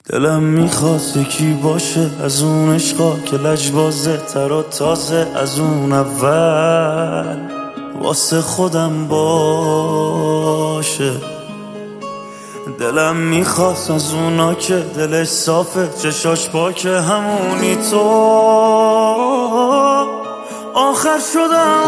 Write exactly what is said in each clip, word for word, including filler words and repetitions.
دلم میخواست یکی باشه از اون عشقا که لجبازه تر و تازه از اون اول واسه خودم باشه. دلم میخواست از اونا که دلش صافه چشاش پاکه همونی تو. آخر شدم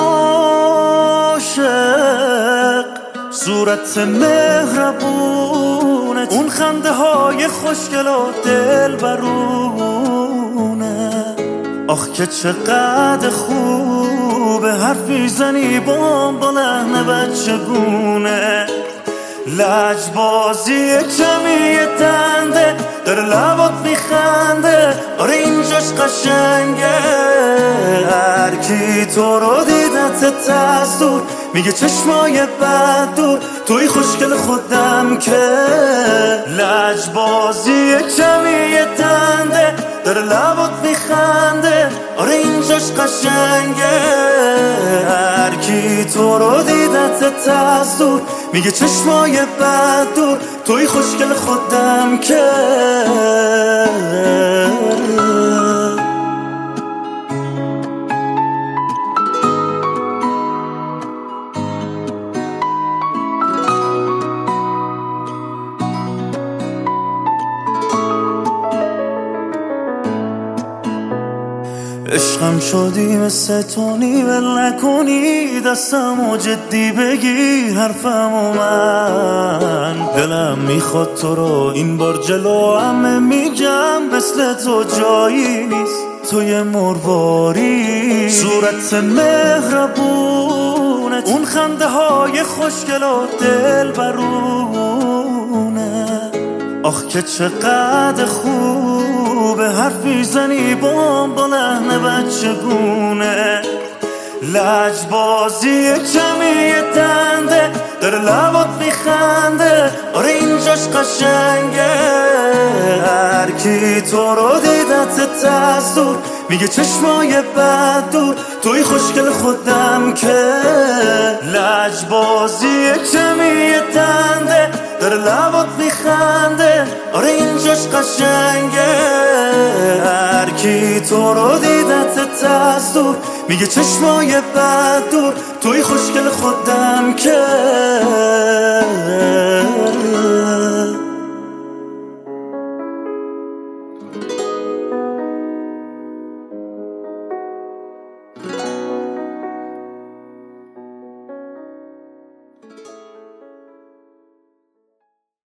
عاشق صورت مهربونت، اون خنده های خوشگل و دل برونه. آخ که چقدر خوبه حرفی زنی بام با لحن بچگونه. لجبازی کمی دنده داره لبات میخنده، آره اینجاش قشنگه. هر کی تو رو دیدت از دور میگه چشمای بد دور، توی خوشگل خودم که. لجبازی کمی دنده داره لبات میخنده، آره اینجاش قشنگه. هر کی تو رو دیدت از دور میگه چشمای بد دور، توی خوشگل خودم که. عشقم شدی مثل تونی ول نکنی دستمو جدی بگیر حرفمو من. دلم میخواد تو رو این بار جلو همه میگم، مثل تو جایی نیست توی مرواری. صورت مهربونت، اون خنده های خوشگل و دل برونه. آخ که چقدر خوبه حرفی زنی بام با لحن بچگونه. لجبازی کمی دنده داره لبات میخنده، آره اینجاش قشنگه. هر کی تو رو دیدت از دور میگه چشمای بد دور، توی خوشگل خودم که. لجبازی کمی دنده داره لبات میخنده، آره اینجاش قشنگه. هر کی تو رو دیدت از دور میگه چشمای بد دور، توی خوشگل خودم که.